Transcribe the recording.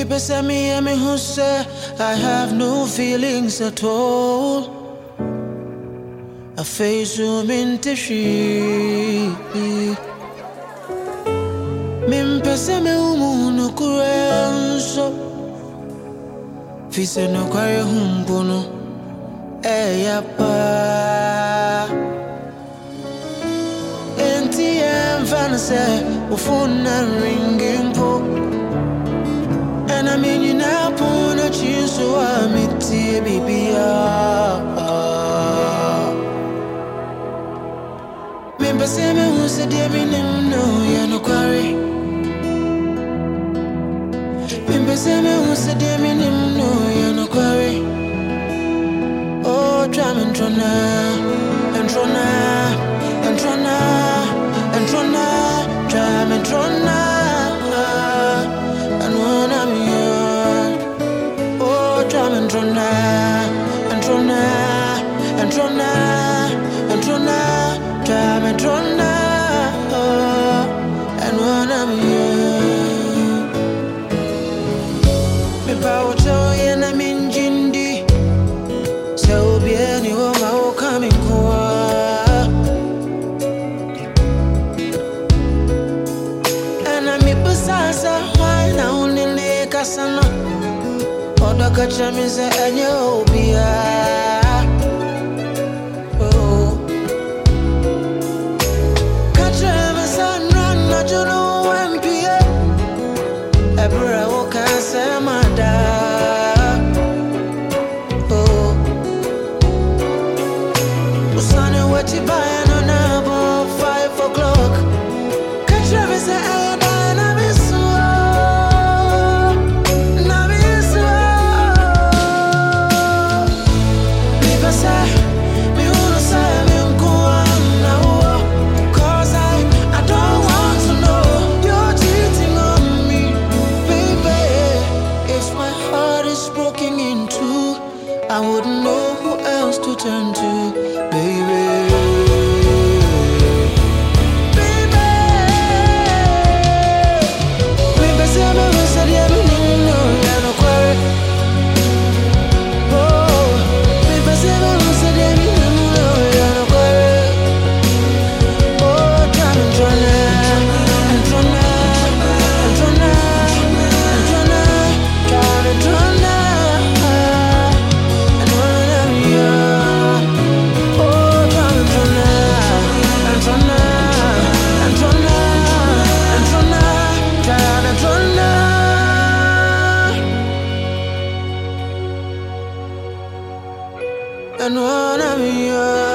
pesa me who say I have no feelings at all. I face you into she. Min pesa me no kurenso. Fise no kware humbono. Eya pa. Enti emfanse ufuna ringing po. And I mean you now put a cheese so I'm it baby. Remember say me who said me no ya no quarry. Remember say me who said me no ya no quarry. Oh tram and trona and trona and trona and trona tram and trona. And when I'm here, me power to and I'm in Jindi. So be any woman coming kwa. And I'm a besasa, why now only like a son. Oda kacha me say anyo bia. You know I'm Pierre. Every walk I say my dad. Oh, Sunny, what you buying on about 5 o'clock? Catch me say I die, na me so, na me so. Me pasa, me uno say me unko na wo, 'cause I don't want to know you're cheating on me, baby. If my heart is broken in two, I wouldn't know who else to turn to, baby. And when I'm here